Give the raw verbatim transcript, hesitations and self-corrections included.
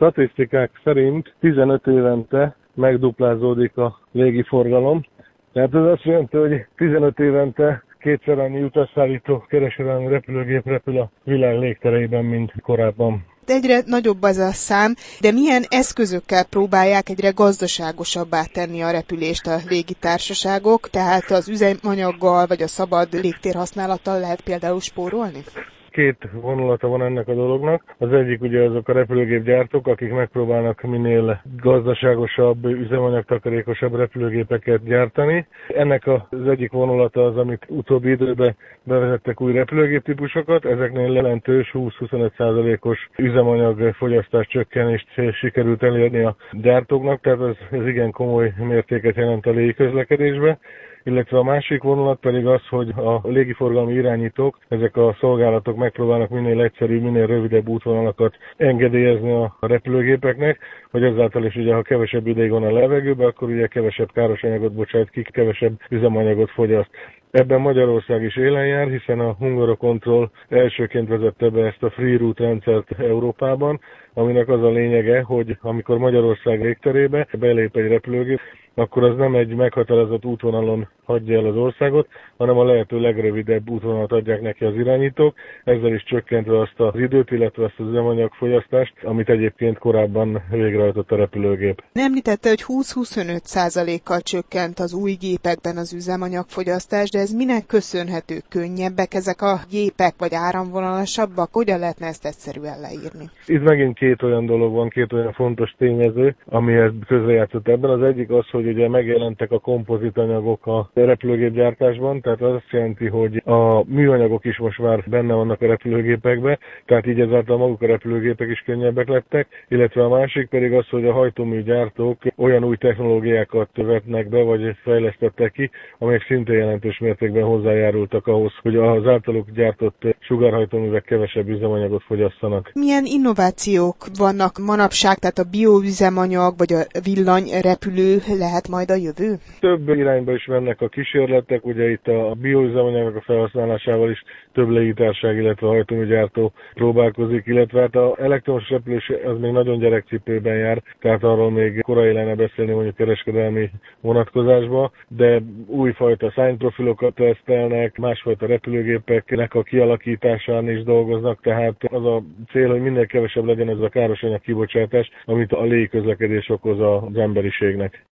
Statisztikák szerint tizenöt évente megduplázódik a légiforgalom. Tehát ez azt jelenti, hogy tizenöt évente kétszer annyi utasszállító kereskedelmi repülőgép repül a világ légtereiben, mint korábban. Egyre nagyobb az a szám, de milyen eszközökkel próbálják egyre gazdaságosabbá tenni a repülést a légitársaságok, tehát az üzemanyaggal vagy a szabad légtérhasználattal lehet például spórolni? Két vonulata van ennek a dolognak. Az egyik ugye azok a repülőgépgyártók, akik megpróbálnak minél gazdaságosabb, üzemanyagtakarékosabb repülőgépeket gyártani. Ennek az egyik vonulata az, amit utóbbi időben bevezettek új repülőgéptípusokat. Ezeknél jelentős húsz-huszonöt százalékos üzemanyagfogyasztás csökkenést sikerült elérni a gyártóknak, tehát ez, ez igen komoly mértéket jelent a légiközlekedésbe. Illetve a másik vonulat pedig az, hogy a légiforgalmi irányítók, ezek a szolgálatok megpróbálnak minél egyszerűbb, minél rövidebb útvonalakat engedélyezni a repülőgépeknek, hogy ezáltal is ugye, ha kevesebb ideig van a levegőben, akkor ugye kevesebb káros anyagot bocsát ki, kevesebb üzemanyagot fogyaszt. Ebben Magyarország is élen jár, hiszen a Hungarocontrol elsőként vezette be ezt a free route rendszert Európában, aminek az a lényege, hogy amikor Magyarország légterébe belép egy repülőgép, akkor az nem egy meghatározott útvonalon hagyja el az országot, hanem a lehető legrövidebb útvonalat adják neki az irányítók, ezzel is csökkentve azt az időt, illetve azt az üzemanyagfogyasztást, amit egyébként korábban végrehajtott a repülőgép. Említette, hogy húsz-huszonöt százalékkal csökkent az új gépekben az üzemanyagfogyasztás, de ez minek köszönhető? Könnyebbek ezek a gépek, vagy áramvonalasabbak? Hogyan lehetne ezt egyszerűen leírni? Itt megint két olyan dolog van, két olyan fontos tényező, ami közrejátszott ebben. Az egyik az, hogy ugye megjelentek a kompozitanyagok a repülőgépgyártásban, tehát az azt jelenti, hogy a műanyagok is most már benne vannak a repülőgépekben, tehát így ezáltal maguk a repülőgépek is könnyebbek lettek, illetve a másik pedig az, hogy a hajtóműgyártók olyan új technológiákat vetnek be, vagy fejlesztettek ki, amelyek szintén jelentős mértékben hozzájárultak ahhoz, hogy az általuk gyártott sugárhajtóművek kevesebb üzemanyagot fogyasszanak. Milyen innovációk vannak manapság, tehát a bioüzemanyag vagy a villanyrepülő lehet majd a jövő? Több irányba is mennek a kísérletek, ugye itt a bioüzemanyagok a felhasználásával is több légitársaság, illetve hajtóműgyártó próbálkozik, illetve hát az elektromos repülés az még nagyon gyerekcipőben jár, tehát arról még korai lenne beszélni mondjuk kereskedelmi vonatkozásba, de újfajta szárnyprofilokat tesztelnek, másfajta repülőgépeknek a kialakításán is dolgoznak, tehát az a cél, hogy minél kevesebb legyen ez a károsanyag kibocsátás, amit a légiközlekedés okoz az emberiségnek.